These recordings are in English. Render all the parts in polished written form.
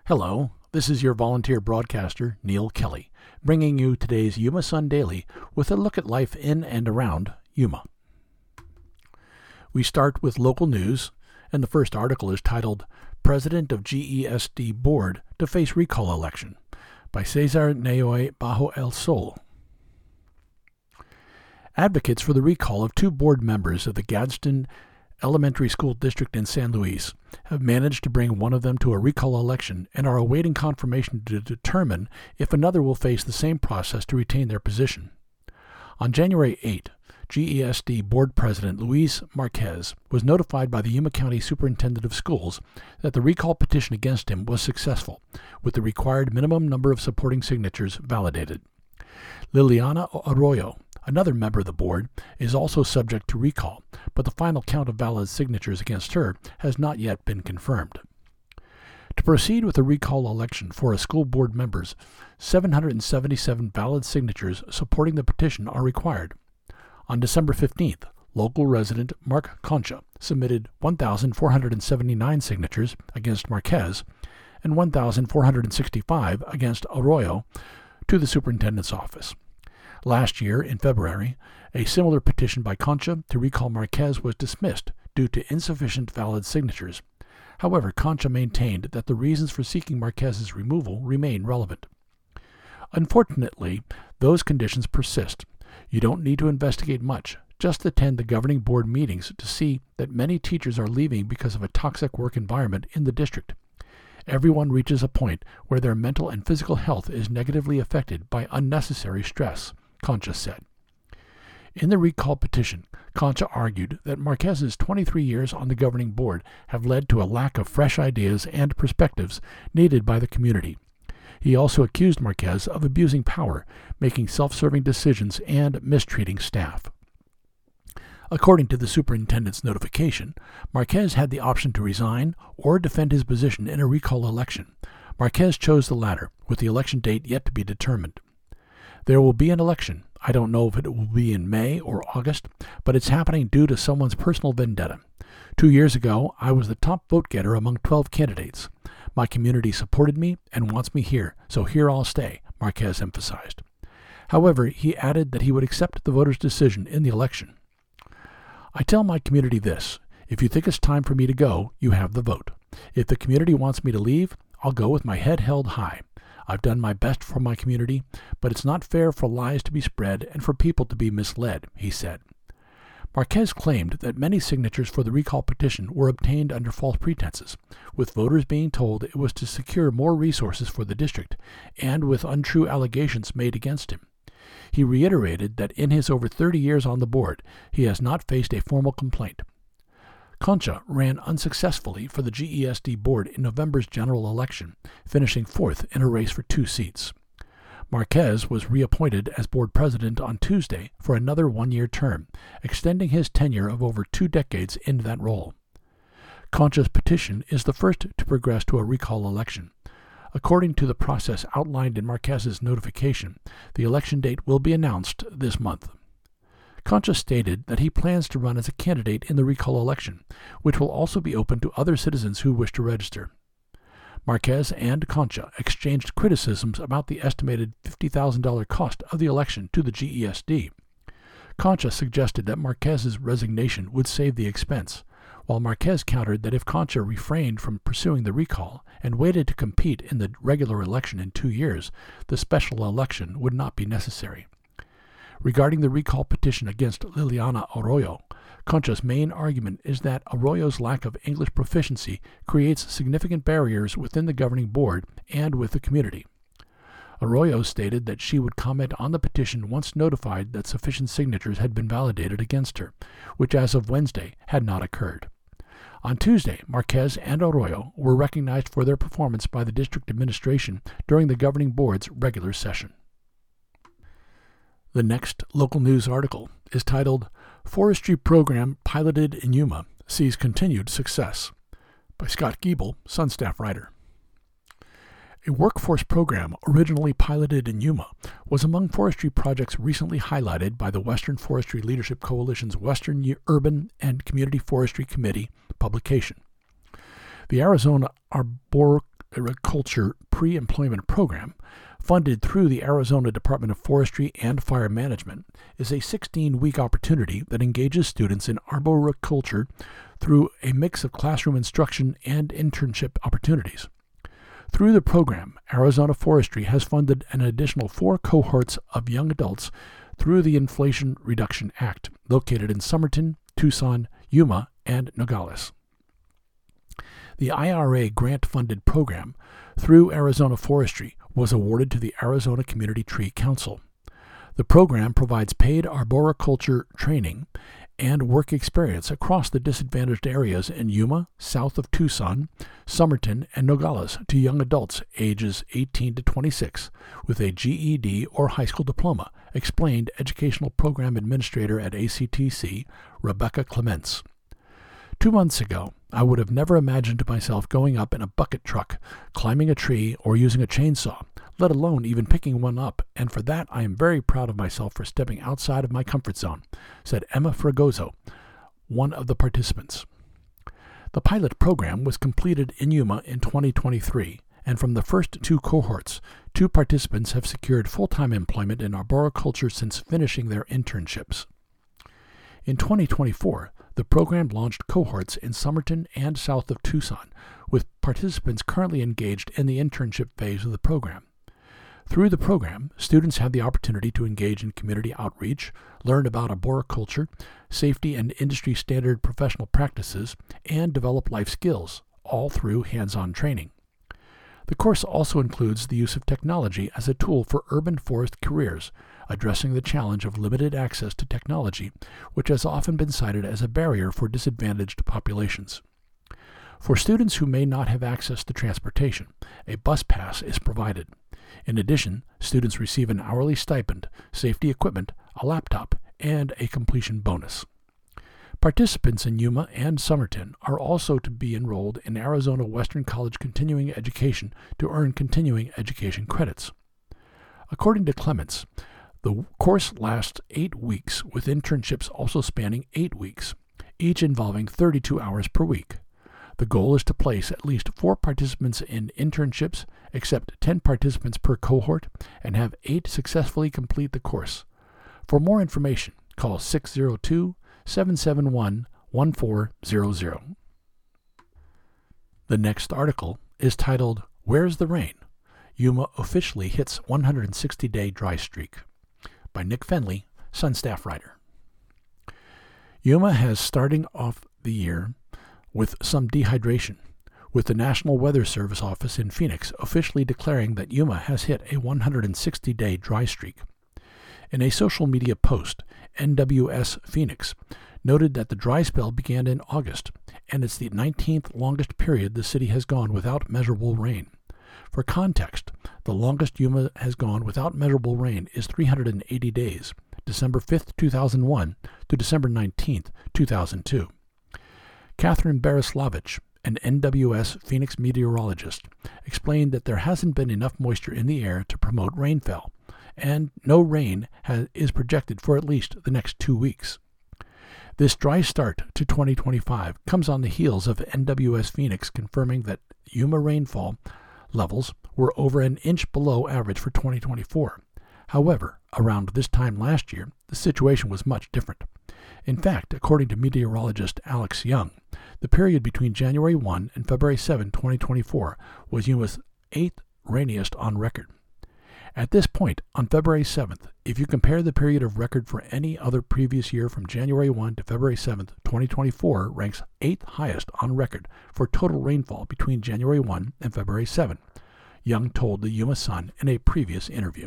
Hello, this is your volunteer broadcaster, Neil Kelly, bringing you today's Yuma Sun Daily with a look at life in and around Yuma. We start with local news, and the first article is titled, President of GESD Board to Face Recall Election, by Cesar Nayoy Bajo El Sol. Advocates for the recall of two board members of the Gadsden Elementary School District in San Luis have managed to bring one of them to a recall election and are awaiting confirmation to determine if another will face the same process to retain their position. On January 8, GESD Board President Luis Marquez was notified by the Yuma County Superintendent of Schools that the recall petition against him was successful, with the required minimum number of supporting signatures validated. Liliana Arroyo, another member of the board, is also subject to recall, but the final count of valid signatures against her has not yet been confirmed. To proceed with a recall election for a school board members, 777 valid signatures supporting the petition are required. On December 15th, local resident Mark Concha submitted 1,479 signatures against Marquez and 1,465 against Arroyo to the superintendent's office. Last year, in February, a similar petition by Concha to recall Marquez was dismissed due to insufficient valid signatures. However, Concha maintained that the reasons for seeking Marquez's removal remain relevant. Unfortunately, those conditions persist. You don't need to investigate much. Just attend the governing board meetings to see that many teachers are leaving because of a toxic work environment in the district. Everyone reaches a point where their mental and physical health is negatively affected by unnecessary stress, Concha said. In the recall petition, Concha argued that Marquez's 23 years on the governing board have led to a lack of fresh ideas and perspectives needed by the community. He also accused Marquez of abusing power, making self-serving decisions, and mistreating staff. According to the superintendent's notification, Marquez had the option to resign or defend his position in a recall election. Marquez chose the latter, with the election date yet to be determined. There will be an election. I don't know if it will be in May or August, but it's happening due to someone's personal vendetta. 2 years ago, I was the top vote-getter among 12 candidates. My community supported me and wants me here, so here I'll stay, Marquez emphasized. However, he added that he would accept the voters' decision in the election. I tell my community this: if you think it's time for me to go, you have the vote. If the community wants me to leave, I'll go with my head held high. I've done my best for my community, but it's not fair for lies to be spread and for people to be misled, he said. Marquez claimed that many signatures for the recall petition were obtained under false pretenses, with voters being told it was to secure more resources for the district, and with untrue allegations made against him. He reiterated that in his over 30 years on the board, he has not faced a formal complaint. Concha ran unsuccessfully for the GESD board in November's general election, finishing fourth in a race for 2 seats. Marquez was reappointed as board president on Tuesday for another 1-year term, extending his tenure of over 2 decades into that role. Concha's petition is the first to progress to a recall election. According to the process outlined in Marquez's notification, the election date will be announced this month. Concha stated that he plans to run as a candidate in the recall election, which will also be open to other citizens who wish to register. Marquez and Concha exchanged criticisms about the estimated $50,000 cost of the election to the GESD. Concha suggested that Marquez's resignation would save the expense, while Marquez countered that if Concha refrained from pursuing the recall and waited to compete in the regular election in 2 years, the special election would not be necessary. Regarding the recall petition against Liliana Arroyo, Concha's main argument is that Arroyo's lack of English proficiency creates significant barriers within the governing board and with the community. Arroyo stated that she would comment on the petition once notified that sufficient signatures had been validated against her, which as of Wednesday had not occurred. On Tuesday, Marquez and Arroyo were recognized for their performance by the district administration during the governing board's regular session. The next local news article is titled, Forestry Program Piloted in Yuma Sees Continued Success, by Scott Giebel, Sun staff writer. A workforce program originally piloted in Yuma was among forestry projects recently highlighted by the Western Forestry Leadership Coalition's Western Urban and Community Forestry Committee publication. The Arizona Agriculture Pre-Employment Program, funded through the Arizona Department of Forestry and Fire Management, is a 16-week opportunity that engages students in arboriculture through a mix of classroom instruction and internship opportunities. Through the program, Arizona Forestry has funded an additional 4 cohorts of young adults through the Inflation Reduction Act, located in Somerton, Tucson, Yuma, and Nogales. The IRA grant-funded program through Arizona Forestry was awarded to the Arizona Community Tree Council. The program provides paid arboriculture training and work experience across the disadvantaged areas in Yuma, south of Tucson, Somerton, and Nogales to young adults ages 18 to 26 with a GED or high school diploma, explained Educational Program Administrator at ACTC, Rebecca Clements. 2 months ago, I would have never imagined myself going up in a bucket truck, climbing a tree, or using a chainsaw, let alone even picking one up, and for that I am very proud of myself for stepping outside of my comfort zone, said Emma Fragoso, one of the participants. The pilot program was completed in Yuma in 2023, and from the first 2 cohorts, 2 participants have secured full-time employment in arboriculture since finishing their internships. In 2024, the program launched cohorts in Somerton and south of Tucson, with participants currently engaged in the internship phase of the program. Through the program, students have the opportunity to engage in community outreach, learn about arboriculture, safety and industry standard professional practices, and develop life skills, all through hands-on training. The course also includes the use of technology as a tool for urban forest careers, addressing the challenge of limited access to technology, which has often been cited as a barrier for disadvantaged populations. For students who may not have access to transportation, a bus pass is provided. In addition, students receive an hourly stipend, safety equipment, a laptop, and a completion bonus. Participants in Yuma and Somerton are also to be enrolled in Arizona Western College Continuing Education to earn continuing education credits. According to Clements, the course lasts 8 weeks, with internships also spanning 8 weeks, each involving 32 hours per week. The goal is to place at least 4 participants in internships, accept 10 participants per cohort, and have 8 successfully complete the course. For more information, call 602-771-1400. The next article is titled, "Where's the Rain? Yuma officially hits 160-day dry streak," by Nick Fenley, Sun staff writer. Yuma has starting off the year with some dehydration, with the National Weather Service office in Phoenix officially declaring that Yuma has hit a 160-day dry streak. In a social media post, NWS Phoenix noted that the dry spell began in August, and it's the 19th longest period the city has gone without measurable rain. For context, the longest Yuma has gone without measurable rain is 380 days, December 5, 2001 to December 19, 2002. Catherine Bereslavich, an NWS Phoenix meteorologist, explained that there hasn't been enough moisture in the air to promote rainfall, and no rain is projected for at least the next 2 weeks. This dry start to 2025 comes on the heels of NWS Phoenix confirming that Yuma rainfall levels were over an inch below average for 2024. However, around this time last year, the situation was much different. In fact, according to meteorologist Alex Young, the period between January 1 and February 7, 2024 was Yuma's 8th rainiest on record. At this point, on February 7th, if you compare the period of record for any other previous year from January 1 to February 7th, 2024 ranks 8th highest on record for total rainfall between January 1 and February 7, Young told the Yuma Sun in a previous interview.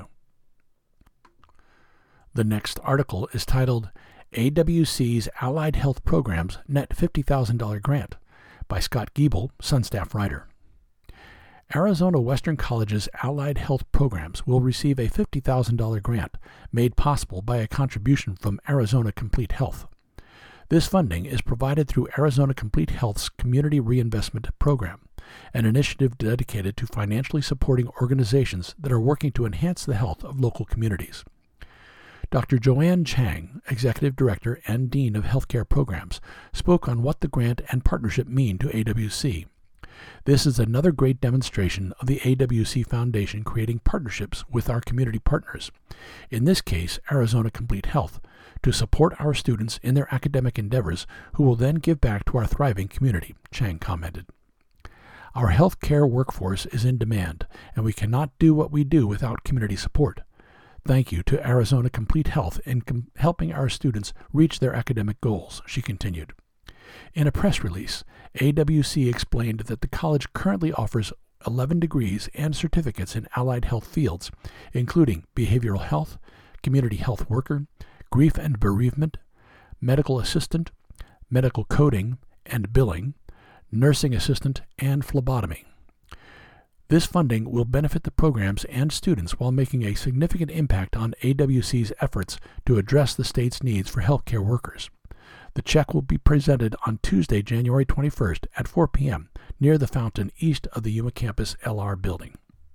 The next article is titled, "AWC's Allied Health Programs Net $50,000 Grant," by Scott Giebel, Sun staff writer. Arizona Western College's Allied Health Programs will receive a $50,000 grant made possible by a contribution from Arizona Complete Health. This funding is provided through Arizona Complete Health's Community Reinvestment Program, an initiative dedicated to financially supporting organizations that are working to enhance the health of local communities. Dr. Joanne Chang, Executive Director and Dean of Healthcare Programs, spoke on what the grant and partnership mean to AWC. This is another great demonstration of the AWC Foundation creating partnerships with our community partners, in this case Arizona Complete Health, to support our students in their academic endeavors who will then give back to our thriving community, Chang commented. Our healthcare workforce is in demand, and we cannot do what we do without community support. Thank you to Arizona Complete Health in helping our students reach their academic goals, she continued. In a press release, AWC explained that the college currently offers 11 degrees and certificates in allied health fields, including behavioral health, community health worker, grief and bereavement, medical assistant, medical coding and billing, nursing assistant, and phlebotomy. This funding will benefit the programs and students while making a significant impact on AWC's efforts to address the state's needs for healthcare workers. The check will be presented on Tuesday, January 21st at 4 p.m. near the fountain east of the Yuma campus LR building.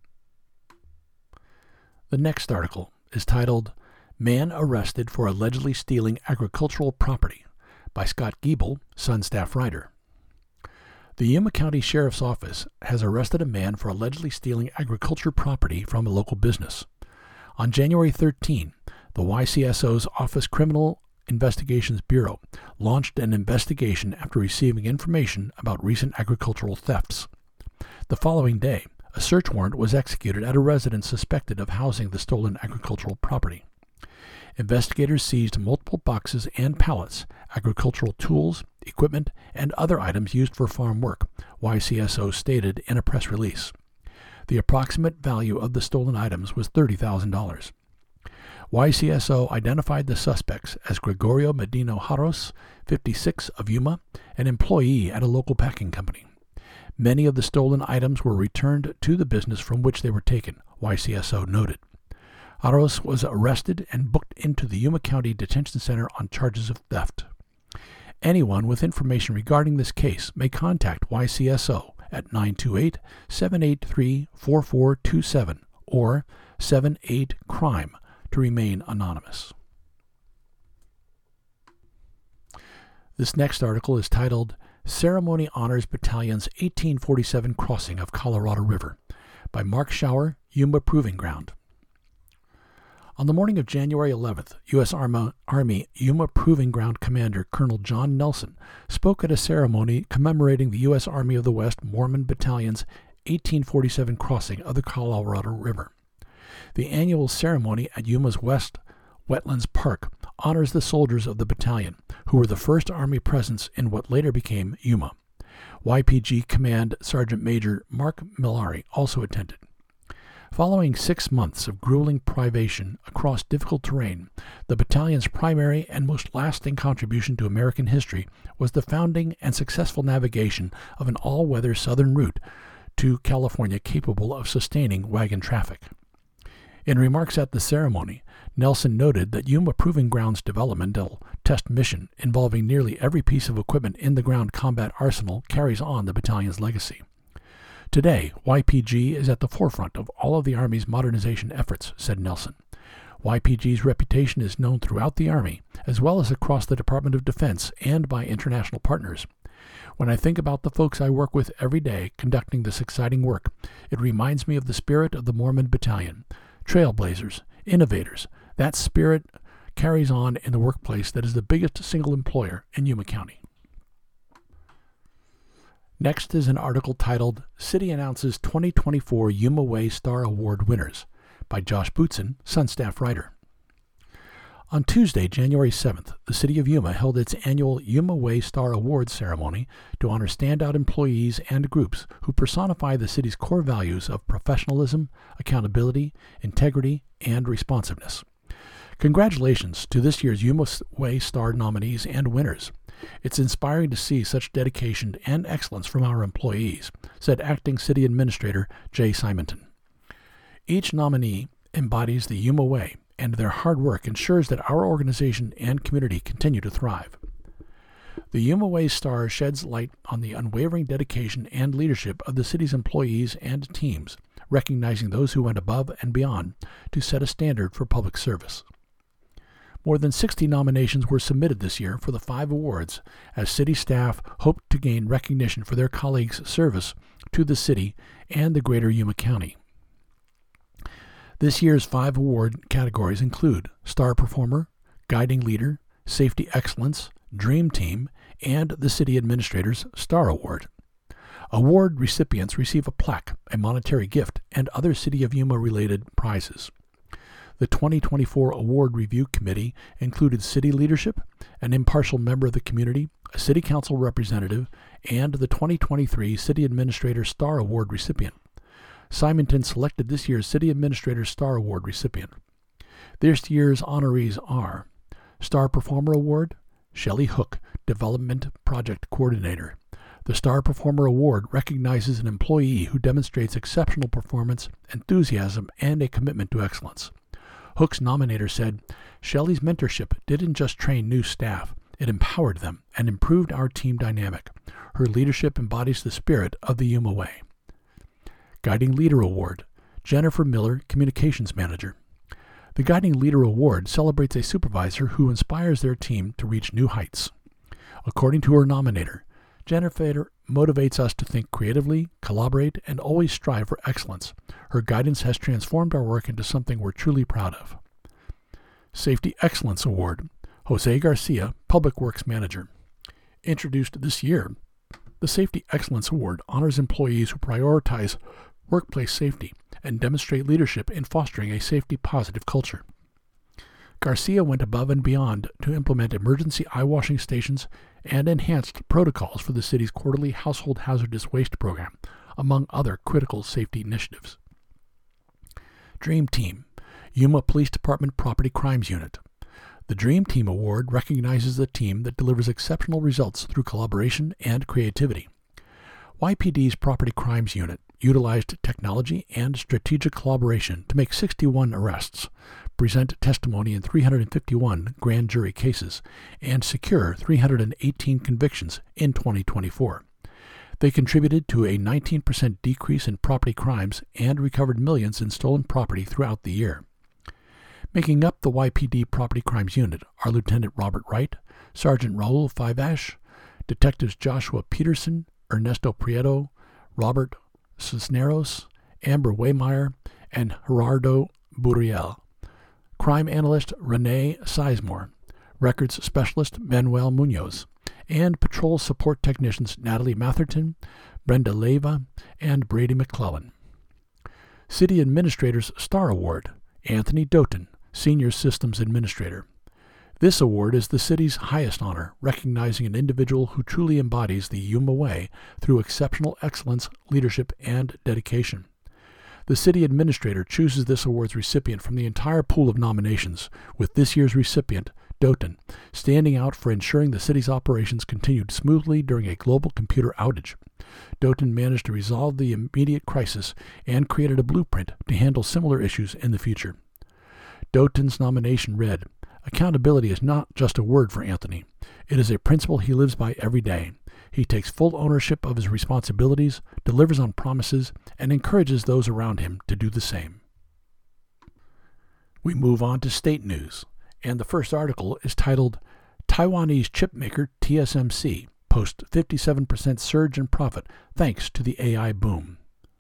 The next article is titled, Man Arrested for Allegedly Stealing Agricultural Property by Scott Giebel, Sun staff writer. The Yuma County Sheriff's Office has arrested a man for allegedly stealing agriculture property from a local business. On January 13, the YCSO's Office Criminal Investigations Bureau launched an investigation after receiving information about recent agricultural thefts. The following day, a search warrant was executed at a residence suspected of housing the stolen agricultural property. Investigators seized multiple boxes and pallets, agricultural tools, equipment, and other items used for farm work, YCSO stated in a press release. The approximate value of the stolen items was $30,000. YCSO identified the suspects as Gregorio Medino Jaros, 56, of Yuma, an employee at a local packing company. Many of the stolen items were returned to the business from which they were taken, YCSO noted. Jaros was arrested and booked into the Yuma County Detention Center on charges of theft. Anyone with information regarding this case may contact YCSO at 928-783-4427 or 78-CRIME to remain anonymous. This next article is titled, Ceremony Honors Battalion's 1847 Crossing of Colorado River by Mark Schauer, Yuma Proving Ground. On the morning of January 11th, U.S. Army Yuma Proving Ground Commander Colonel John Nelson spoke at a ceremony commemorating the U.S. Army of the West Mormon Battalion's 1847 crossing of the Colorado River. The annual ceremony at Yuma's West Wetlands Park honors the soldiers of the battalion, who were the first Army presence in what later became Yuma. YPG Command Sergeant Major Mark Millari also attended. Following 6 months of grueling privation across difficult terrain, the battalion's primary and most lasting contribution to American history was the founding and successful navigation of an all-weather southern route to California capable of sustaining wagon traffic. In remarks at the ceremony, Nelson noted that Yuma Proving Ground's developmental test mission involving nearly every piece of equipment in the ground combat arsenal carries on the battalion's legacy. Today, YPG is at the forefront of all of the Army's modernization efforts, said Nelson. YPG's reputation is known throughout the Army, as well as across the Department of Defense and by international partners. When I think about the folks I work with every day conducting this exciting work, it reminds me of the spirit of the Mormon Battalion. Trailblazers, innovators, that spirit carries on in the workplace that is the biggest single employer in Yuma County. Next is an article titled, City Announces 2024 Yuma Way Star Award Winners by Josh Bootson, Sun staff writer. On Tuesday, January 7th, the City of Yuma held its annual Yuma Way Star Awards ceremony to honor standout employees and groups who personify the city's core values of professionalism, accountability, integrity, and responsiveness. Congratulations to this year's Yuma Way Star nominees and winners. It's inspiring to see such dedication and excellence from our employees, said Acting City Administrator Jay Simonton. Each nominee embodies the Yuma Way, and their hard work ensures that our organization and community continue to thrive. The Yuma Way Star sheds light on the unwavering dedication and leadership of the city's employees and teams, recognizing those who went above and beyond to set a standard for public service. More than 60 nominations were submitted this year for the 5 awards, as city staff hoped to gain recognition for their colleagues' service to the city and the greater Yuma County. This year's 5 award categories include Star Performer, Guiding Leader, Safety Excellence, Dream Team, and the City Administrator's Star Award. Award recipients receive a plaque, a monetary gift, and other City of Yuma-related prizes. The 2024 Award Review Committee included city leadership, an impartial member of the community, a city council representative, and the 2023 City Administrator Star Award recipient. Simonton selected this year's City Administrator Star Award recipient. This year's honorees are Star Performer Award, Shelley Hook, Development Project Coordinator. The Star Performer Award recognizes an employee who demonstrates exceptional performance, enthusiasm, and a commitment to excellence. Hook's nominator said, "Shelley's mentorship didn't just train new staff, it empowered them and improved our team dynamic. Her leadership embodies the spirit of the Yuma Way." Guiding Leader Award, Jennifer Miller, Communications Manager. The Guiding Leader Award celebrates a supervisor who inspires their team to reach new heights. According to her nominator, Jennifer motivates us to think creatively, collaborate, and always strive for excellence. Her guidance has transformed our work into something we're truly proud of. Safety Excellence Award, Jose Garcia, Public Works Manager. Introduced this year, the Safety Excellence Award honors employees who prioritize workplace safety and demonstrate leadership in fostering a safety-positive culture. Garcia went above and beyond to implement emergency eye-washing stations and enhanced protocols for the city's quarterly household hazardous waste program, among other critical safety initiatives. Dream Team, Yuma Police Department Property Crimes Unit. The Dream Team Award recognizes a team that delivers exceptional results through collaboration and creativity. YPD's Property Crimes Unit utilized technology and strategic collaboration to make 61 arrests, present testimony in 351 grand jury cases, and secure 318 convictions in 2024. They contributed to a 19% decrease in property crimes and recovered millions in stolen property throughout the year. Making up the YPD Property Crimes Unit are Lieutenant Robert Wright, Sergeant Raul Fivash, Detectives Joshua Peterson, Ernesto Prieto, Robert Cisneros, Amber Waymeyer, and Gerardo Buriel. Crime Analyst Renee Sizemore, Records Specialist Manuel Munoz, and Patrol Support Technicians Natalie Matherton, Brenda Leyva, and Brady McClellan. City Administrator's Star Award, Anthony Doughton, Senior Systems Administrator. This award is the city's highest honor, recognizing an individual who truly embodies the Yuma Way through exceptional excellence, leadership, and dedication. The city administrator chooses this award's recipient from the entire pool of nominations, with this year's recipient, Doughton, standing out for ensuring the city's operations continued smoothly during a global computer outage. Doughton managed to resolve the immediate crisis and created a blueprint to handle similar issues in the future. Doughton's nomination read, "Accountability is not just a word for Anthony. It is a principle he lives by every day. He takes full ownership of his responsibilities, delivers on promises, and encourages those around him to do the same." We move on to state news, and the first article is titled, "Taiwanese Chipmaker TSMC Posts 57% Surge in Profit Thanks to the AI Boom."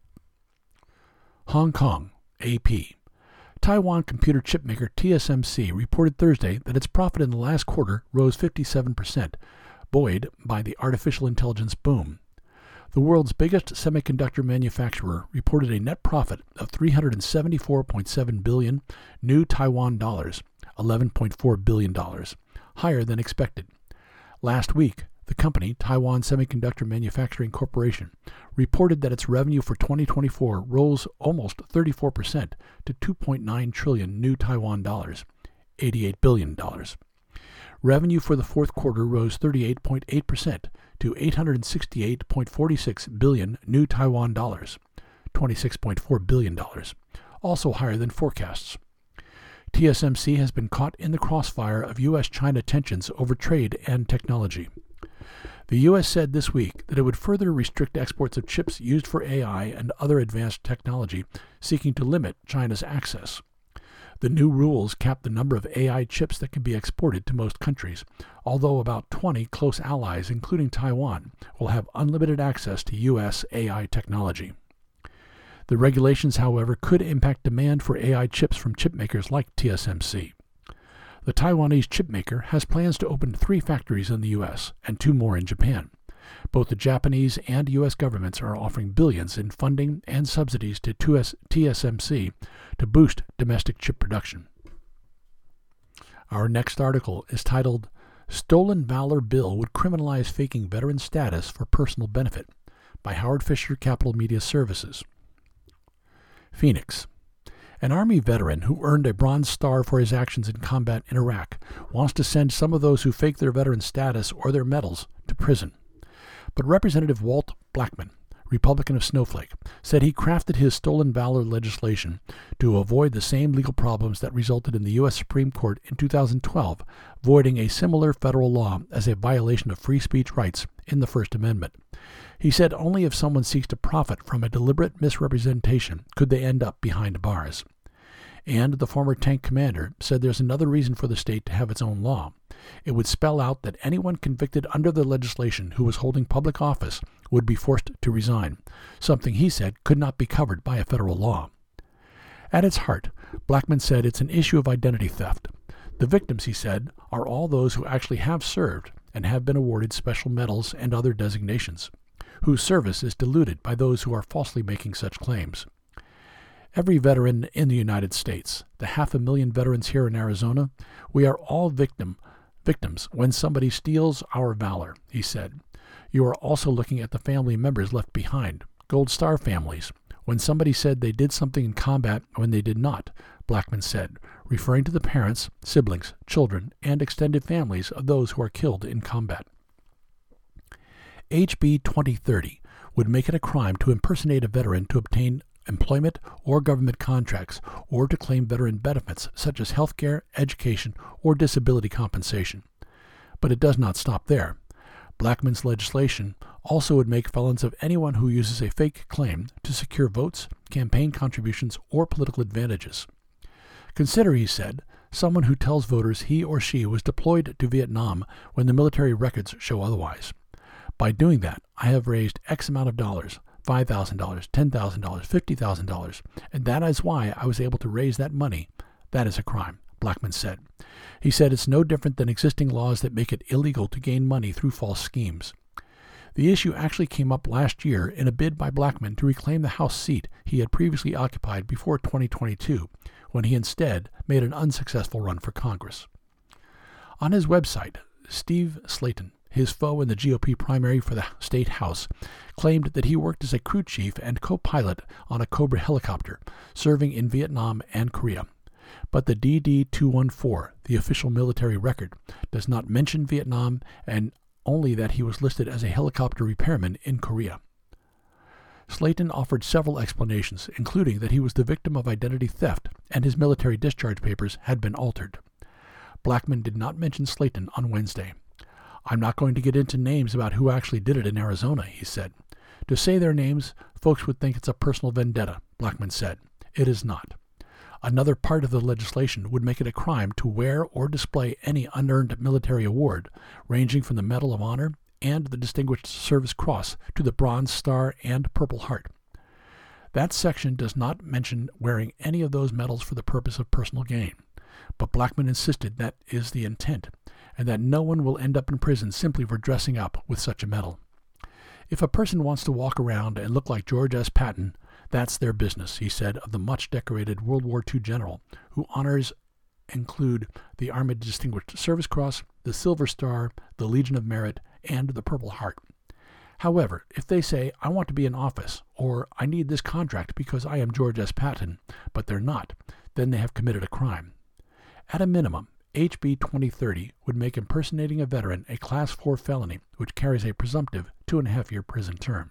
Hong Kong, AP. Taiwan computer chipmaker TSMC reported Thursday that its profit in the last quarter rose 57%, buoyed by the artificial intelligence boom. The world's biggest semiconductor manufacturer reported a net profit of 374.7 billion new Taiwan dollars, $11.4 billion, higher than expected. Last week, the company, Taiwan Semiconductor Manufacturing Corporation, reported that its revenue for 2024 rose almost 34% to 2.9 trillion new Taiwan dollars, $88 billion. Revenue for the fourth quarter rose 38.8% to 868.46 billion new Taiwan dollars, $26.4 billion, also higher than forecasts. TSMC has been caught in the crossfire of U.S.-China tensions over trade and technology. The U.S. said this week that it would further restrict exports of chips used for AI and other advanced technology, seeking to limit China's access. The new rules cap the number of AI chips that can be exported to most countries, although about 20 close allies, including Taiwan, will have unlimited access to U.S. AI technology. The regulations, however, could impact demand for AI chips from chipmakers like TSMC. The Taiwanese chipmaker has plans to open 3 factories in the U.S. and 2 more in Japan. Both the Japanese and U.S. governments are offering billions in funding and subsidies to TSMC to boost domestic chip production. Our next article is titled, Stolen Valor Bill Would Criminalize Faking Veteran Status for Personal Benefit, by Howard Fisher, Capital Media Services. Phoenix. An Army veteran who earned a Bronze Star for his actions in combat in Iraq wants to send some of those who fake their veteran status or their medals to prison. But Representative Walt Blackman, Republican of Snowflake, said he crafted his stolen valor legislation to avoid the same legal problems that resulted in the U.S. Supreme Court in 2012 voiding a similar federal law as a violation of free speech rights in the First Amendment. He said only if someone seeks to profit from a deliberate misrepresentation could they end up behind bars. And the former tank commander said there's another reason for the state to have its own law. It would spell out that anyone convicted under the legislation who was holding public office would be forced to resign, something he said could not be covered by a federal law. At its heart, Blackman said it's an issue of identity theft. The victims, he said, are all those who actually have served and have been awarded special medals and other designations, whose service is diluted by those who are falsely making such claims. Every veteran in the United States, the 500,000 veterans here in Arizona, we are all victims when somebody steals our valor, he said. You are also looking at the family members left behind, Gold Star families, when somebody said they did something in combat when they did not, Blackman said, referring to the parents, siblings, children, and extended families of those who are killed in combat. HB 2030 would make it a crime to impersonate a veteran to obtain employment or government contracts, or to claim veteran benefits such as health care, education, or disability compensation. But it does not stop there. Blackman's legislation also would make felons of anyone who uses a fake claim to secure votes, campaign contributions, or political advantages. Consider, he said, someone who tells voters he or she was deployed to Vietnam when the military records show otherwise. By doing that, I have raised X amount of dollars, $5,000, $10,000, $50,000, and that is why I was able to raise that money. That is a crime, Blackman said. He said it's no different than existing laws that make it illegal to gain money through false schemes. The issue actually came up last year in a bid by Blackman to reclaim the House seat he had previously occupied before 2022, when he instead made an unsuccessful run for Congress. On his website, Steve Slaton, his foe in the GOP primary for the state house, claimed that he worked as a crew chief and co-pilot on a Cobra helicopter, serving in Vietnam and Korea. But the DD-214, the official military record, does not mention Vietnam and only that he was listed as a helicopter repairman in Korea. Slaton offered several explanations, including that he was the victim of identity theft and his military discharge papers had been altered. Blackman did not mention Slaton on Wednesday. I'm not going to get into names about who actually did it in Arizona, he said. To say their names, folks would think it's a personal vendetta, Blackman said. It is not. Another part of the legislation would make it a crime to wear or display any unearned military award, ranging from the Medal of Honor and the Distinguished Service Cross to the Bronze Star and Purple Heart. That section does not mention wearing any of those medals for the purpose of personal gain, but Blackman insisted that is the intent, and that no one will end up in prison simply for dressing up with such a medal. If a person wants to walk around and look like George S. Patton, that's their business, he said of the much-decorated World War II general, whose honors include the Army Distinguished Service Cross, the Silver Star, the Legion of Merit, and the Purple Heart. However, if they say, I want to be in office, or I need this contract because I am George S. Patton, but they're not, then they have committed a crime. At a minimum, HB 2030 would make impersonating a veteran a Class 4 felony, which carries a presumptive 2.5-year prison term.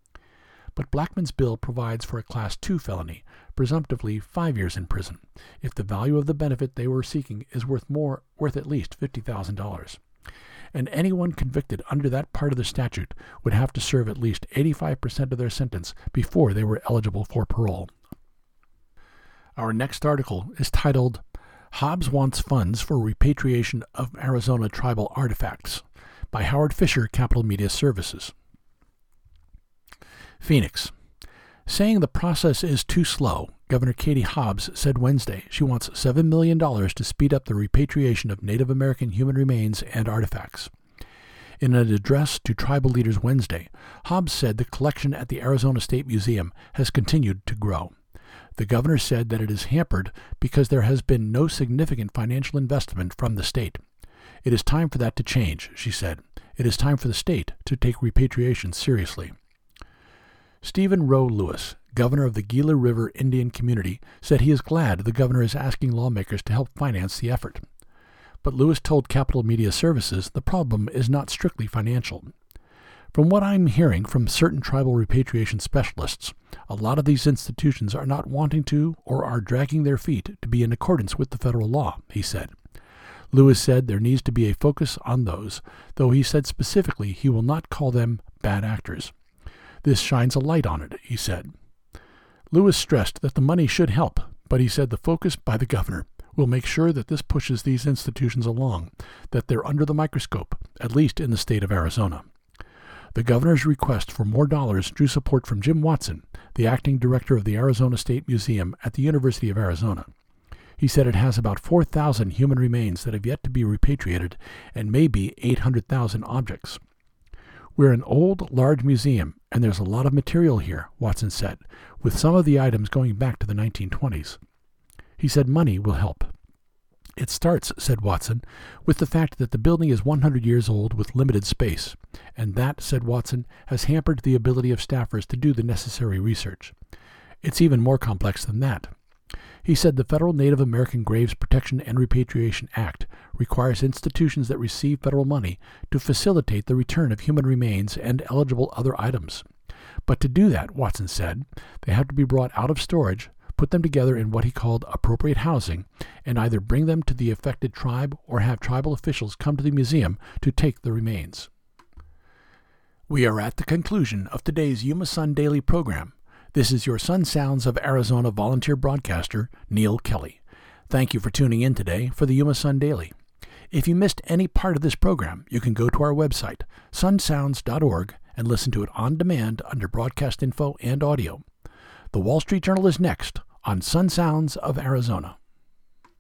But Blackman's bill provides for a Class 2 felony, presumptively 5 years in prison, if the value of the benefit they were seeking is worth at least $50,000. And anyone convicted under that part of the statute would have to serve at least 85% of their sentence before they were eligible for parole. Our next article is titled, Hobbs Wants Funds for Repatriation of Arizona Tribal Artifacts, by Howard Fisher, Capital Media Services. Phoenix. Saying the process is too slow, Governor Katie Hobbs said Wednesday she wants $7 million to speed up the repatriation of Native American human remains and artifacts. In an address to tribal leaders Wednesday, Hobbs said the collection at the Arizona State Museum has continued to grow. The governor said that it is hampered because there has been no significant financial investment from the state. It is time for that to change, she said. It is time for the state to take repatriation seriously. Stephen Rowe Lewis, governor of the Gila River Indian Community, said he is glad the governor is asking lawmakers to help finance the effort. But Lewis told Capital Media Services the problem is not strictly financial. From what I'm hearing from certain tribal repatriation specialists, a lot of these institutions are not wanting to or are dragging their feet to be in accordance with the federal law, he said. Lewis said there needs to be a focus on those, though he said specifically he will not call them bad actors. This shines a light on it, he said. Lewis stressed that the money should help, but he said the focus by the governor will make sure that this pushes these institutions along, that they're under the microscope, at least in the state of Arizona. The governor's request for more dollars drew support from Jim Watson, the acting director of the Arizona State Museum at the University of Arizona. He said it has about 4,000 human remains that have yet to be repatriated and maybe 800,000 objects. We're an old, large museum, and there's a lot of material here, Watson said, with some of the items going back to the 1920s. He said money will help. It starts, said Watson, with the fact that the building is 100 years old with limited space, and that, said Watson, has hampered the ability of staffers to do the necessary research. It's even more complex than that. He said the Federal Native American Graves Protection and Repatriation Act requires institutions that receive federal money to facilitate the return of human remains and eligible other items. But to do that, Watson said, they have to be brought out of storage, put them together in what he called appropriate housing, and either bring them to the affected tribe or have tribal officials come to the museum to take the remains. We are at the conclusion of today's Yuma Sun Daily program. This is your Sun Sounds of Arizona volunteer broadcaster, Neil Kelly. Thank you for tuning in today for the Yuma Sun Daily. If you missed any part of this program, you can go to our website, sunsounds.org, and listen to it on demand under broadcast info and audio. The Wall Street Journal is next on Sun Sounds of Arizona.